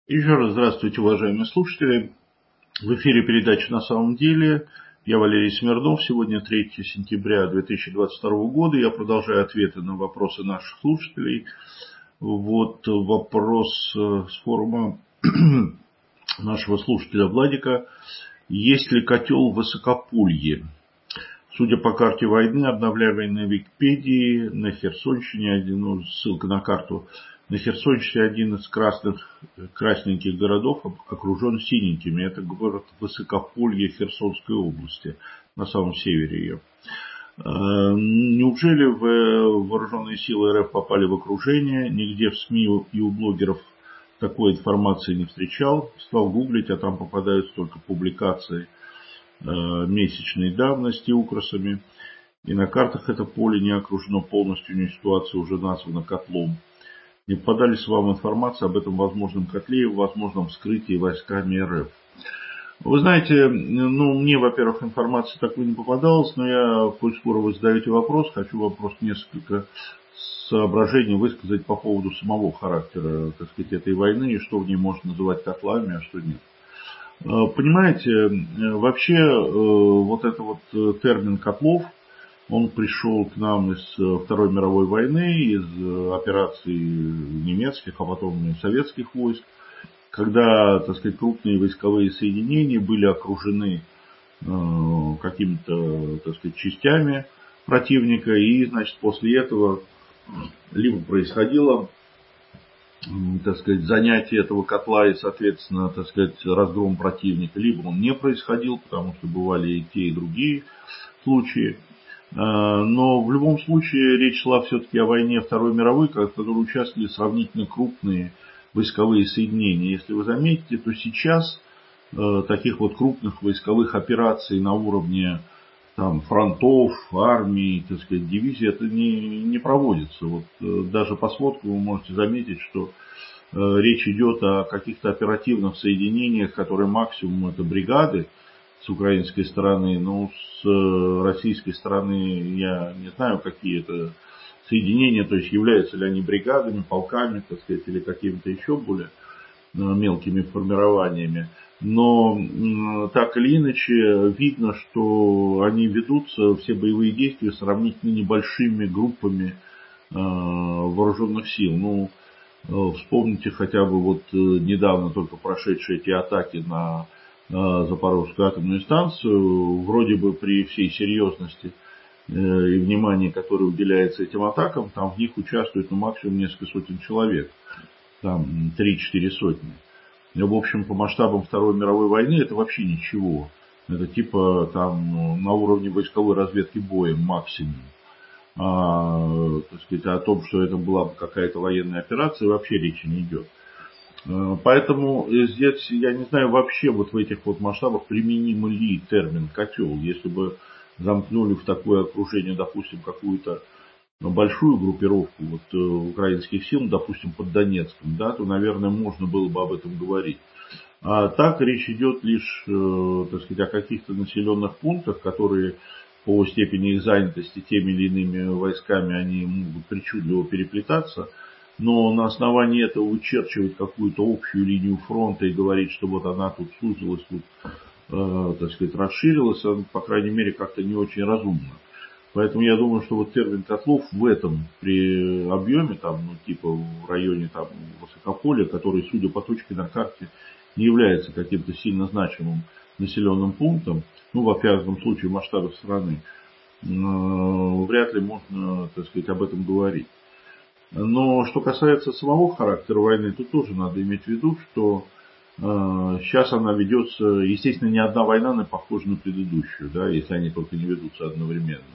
Еще раз здравствуйте, уважаемые слушатели. В эфире передача «На самом деле». Я Валерий Смирнов. Сегодня 3 сентября 2022 года. Я продолжаю ответы на вопросы наших слушателей. Вот вопрос с форума нашего слушателя Владика. Есть ли котел в Высокополье? Судя по карте войны, обновляемой на Википедии, на Херсонщине, ссылка на карту, на Херсонщине один из красненьких городов окружен синенькими. Это город Высокополье Херсонской области, на самом севере ее. Неужели вооруженные силы РФ попали в окружение? Нигде в СМИ и у блогеров такой информации не встречал. Стал гуглить, а там попадаются только публикации месячной давности укросами. И на картах это поле не окружено полностью, не ситуация уже названа котлом. Не попадались вам информация об этом возможном котле и возможном вскрытии войсками РФ? Вы знаете, мне, во-первых, информация такой не попадалась, но я, коль скоро вы задаете вопрос, хочу вам просто несколько соображений высказать по поводу самого характера, так сказать, этой войны и что в ней можно называть котлами, а что нет. Понимаете, вообще вот этот вот термин котлов, он пришел к нам из Второй мировой войны, из операций немецких, а потом и советских войск, когда, так сказать, крупные войсковые соединения были окружены какими-то, так сказать, частями противника, и, значит, после этого либо происходило, так сказать, занятие этого котла и, соответственно, так сказать, разгром противника, либо он не происходил, потому что бывали и те, и другие случаи. Но в любом случае речь шла все-таки о войне Второй мировой, в которой участвовали сравнительно крупные войсковые соединения. Если вы заметите, то сейчас таких вот крупных войсковых операций на уровне там, фронтов, армий, так сказать, дивизий, это не проводится. Вот, даже по сводкам вы можете заметить, что речь идет о каких-то оперативных соединениях, которые максимум это бригады с украинской стороны, но с российской стороны я не знаю, какие это соединения, то есть являются ли они бригадами, полками, так сказать, или какими-то еще более мелкими формированиями. Но так или иначе видно, что они ведутся, все боевые действия, сравнительно небольшими группами вооруженных сил. Вспомните хотя бы вот недавно только прошедшие эти атаки на Запорожскую атомную станцию. Вроде бы при всей серьезности и внимании, которое уделяется этим атакам, там в них участвует максимум несколько сотен человек. Там 3-4 сотни. В общем, по масштабам Второй мировой войны это вообще ничего. Это типа там на уровне войсковой разведки боем максимум. Так сказать, о том, что это была бы какая-то военная операция, вообще речи не идет. Поэтому здесь, я не знаю, вообще вот в этих вот масштабах применим ли термин котел. Если бы замкнули в такое окружение, допустим, какую-то большую группировку вот, украинских сил, допустим, под Донецком, да, то, наверное, можно было бы об этом говорить. А так речь идет лишь, так сказать, о каких-то населенных пунктах, которые по степени их занятости теми или иными войсками, они могут причудливо переплетаться. Но на основании этого вычерчивать какую-то общую линию фронта и говорить, что вот она тут сузилась, тут, так сказать, расширилась, по крайней мере, как-то не очень разумно. Поэтому я думаю, что вот термин котлов в этом при объеме, там, типа в районе там, Высокополья, который, судя по точке на карте, не является каким-то сильно значимым населенным пунктом, во всяком случае в масштабах страны, вряд ли можно, так сказать, об этом говорить. Но что касается самого характера войны, тут тоже надо иметь в виду, что сейчас она ведется, естественно, ни одна война не похожа на предыдущую, да, если они только не ведутся одновременно.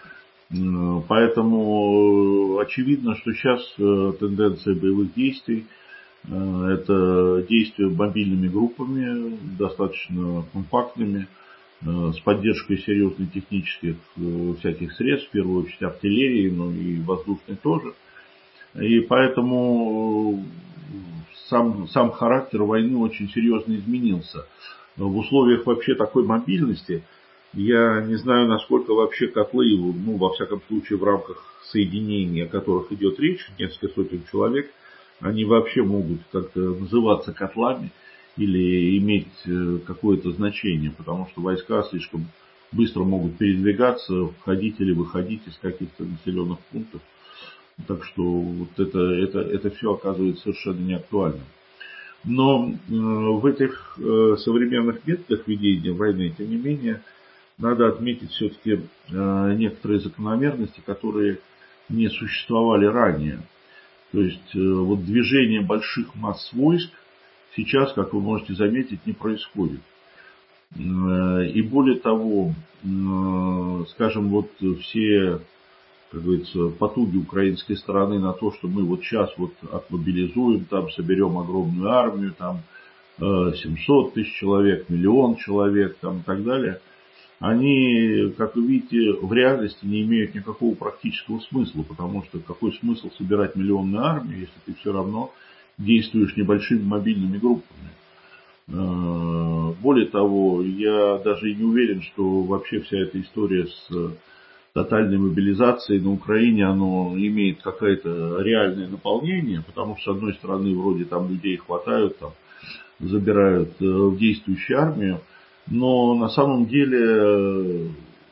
Поэтому очевидно, что сейчас тенденция боевых действий – это действия мобильными группами, достаточно компактными, с поддержкой серьезных технических всяких средств, в первую очередь артиллерии, но и воздушной тоже. И поэтому сам характер войны очень серьезно изменился. В условиях вообще такой мобильности я не знаю, насколько вообще котлы, во всяком случае в рамках соединений, о которых идет речь, несколько сотен человек, они вообще могут как-то называться котлами или иметь какое-то значение, потому что войска слишком быстро могут передвигаться, входить или выходить из каких-то населенных пунктов. Так что вот это все оказывается совершенно неактуальным. Но в этих современных методах ведения войны, тем не менее, надо отметить все-таки некоторые закономерности, которые не существовали ранее. То есть вот движение больших масс войск сейчас, как вы можете заметить, не происходит. И более того, скажем, вот все, как говорится, потуги украинской стороны на то, что мы вот сейчас вот отмобилизуем, там соберем огромную армию, там 700 тысяч человек, 1 000 000 человек, там и так далее, они, как вы видите, в реальности не имеют никакого практического смысла, потому что какой смысл собирать миллионную армию, если ты все равно действуешь небольшими мобильными группами. Более того, я даже и не уверен, что вообще вся эта история с тотальной мобилизацией на Украине, оно имеет какое-то реальное наполнение, потому что, с одной стороны, вроде там людей хватают, там, забирают в действующую армию, но на самом деле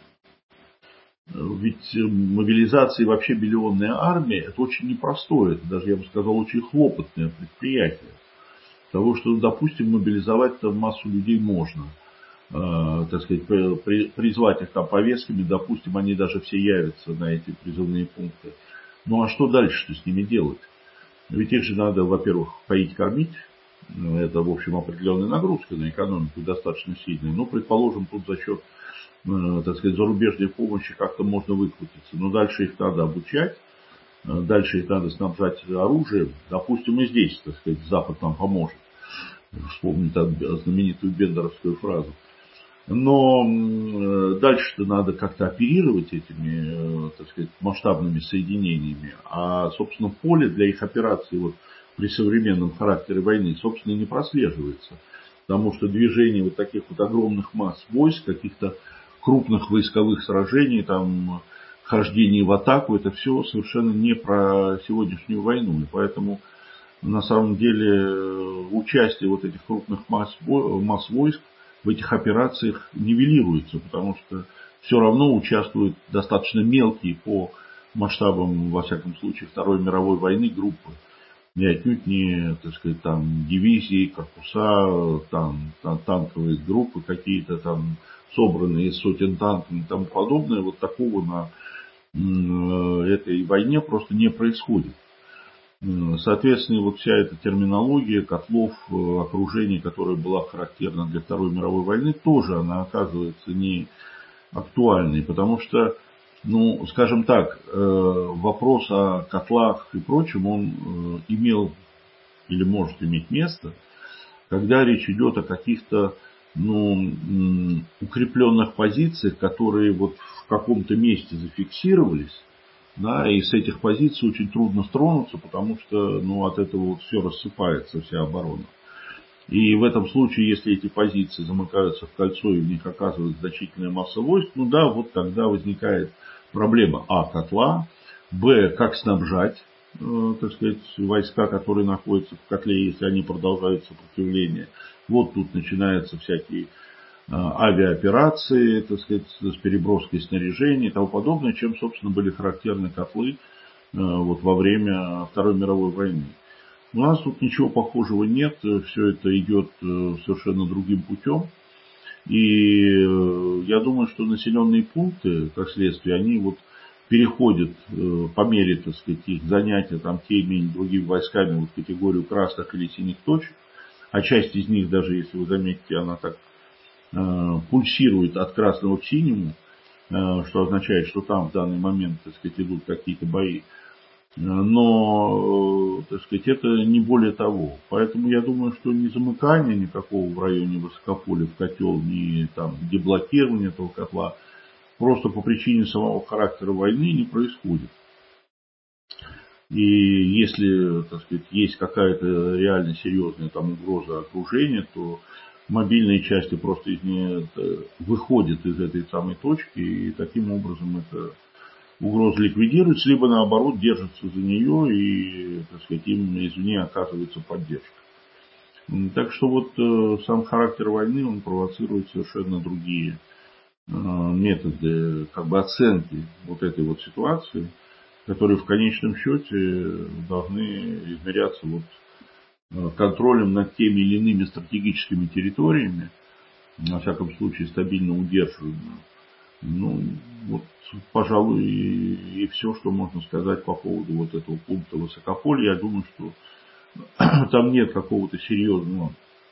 ведь мобилизация и вообще миллионная армия – это очень непростое, это даже, я бы сказал, очень хлопотное предприятие. Того, что, допустим, мобилизовать-то массу людей можно, так сказать, призвать их там повестками, допустим, они даже все явятся на эти призывные пункты. Ну а что дальше-то с ними делать? Ведь их же надо, во-первых, поить, кормить. Это, в общем, определенная нагрузка на экономику достаточно сильная. Ну, предположим, тут за счет, так сказать, зарубежной помощи как-то можно выкрутиться. Но дальше их надо обучать, дальше их надо снабжать оружием. Допустим, и здесь, так сказать, Запад нам поможет. Вспомнить знаменитую бендеровскую фразу. Но дальше-то надо как-то оперировать этими, так сказать, масштабными соединениями. А, собственно, поле для их операций вот, при современном характере войны, собственно, не прослеживается. Потому что движение вот таких вот огромных масс войск, каких-то крупных войсковых сражений, там, хождение в атаку, это все совершенно не про сегодняшнюю войну. И поэтому на самом деле участие вот этих крупных масс войск в этих операциях нивелируется, потому что все равно участвуют достаточно мелкие по масштабам, во всяком случае, Второй мировой войны группы. И отнюдь не, так сказать, там дивизии, корпуса, там танковые группы какие-то там собранные из сотен танков и тому подобное. Вот такого на этой войне просто не происходит. Соответственно, вот вся эта терминология котлов, окружений, которая была характерна для Второй мировой войны, тоже она оказывается не актуальной, потому что, ну, скажем так, вопрос о котлах и прочем, он имел или может иметь место, когда речь идет о каких-то, ну, укрепленных позициях, которые вот в каком-то месте зафиксировались. Да, и с этих позиций очень трудно стронуться, потому что ну, от этого вот все рассыпается, вся оборона. И в этом случае, если эти позиции замыкаются в кольцо и в них оказывается значительная масса войск, ну да, вот тогда возникает проблема А, котла, Б, как снабжать, так сказать, войска, которые находятся в котле, если они продолжают сопротивление. Вот тут начинаются всякие авиаоперации, так сказать, с переброской снаряжения и тому подобное, чем, собственно, были характерны котлы вот, во время Второй мировой войны. У нас тут ничего похожего нет, все это идет совершенно другим путем. И я думаю, что населенные пункты, как следствие, они вот переходят по мере, так сказать, их занятия там теми или другими войсками вот, в категорию красных или синих точек. А часть из них, даже если вы заметите, она так пульсирует от красного к синему, что означает, что там в данный момент, так сказать, идут какие-то бои. Но, так сказать, это не более того. Поэтому я думаю, что ни замыкания никакого в районе Высокополя в котел, ни там деблокирования этого котла просто по причине самого характера войны не происходит. И если, так сказать, есть какая-то реально серьезная там угроза окружения, то мобильные части просто выходят из этой самой точки, и таким образом это угроза ликвидируется, либо наоборот держится за нее и, так сказать, им извне оказывается поддержка. Так что вот сам характер войны, он провоцирует совершенно другие методы как бы оценки вот этой вот ситуации, которые в конечном счете должны измеряться вот контролем над теми или иными стратегическими территориями, на всяком случае стабильно удерживаемыми. Ну, вот, пожалуй, и все, что можно сказать по поводу вот этого пункта Высокополья. Я думаю, что там нет какого-то серьезного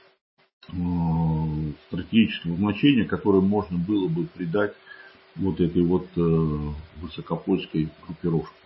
стратегического значения, которое можно было бы придать вот этой вот высокопольской группировке.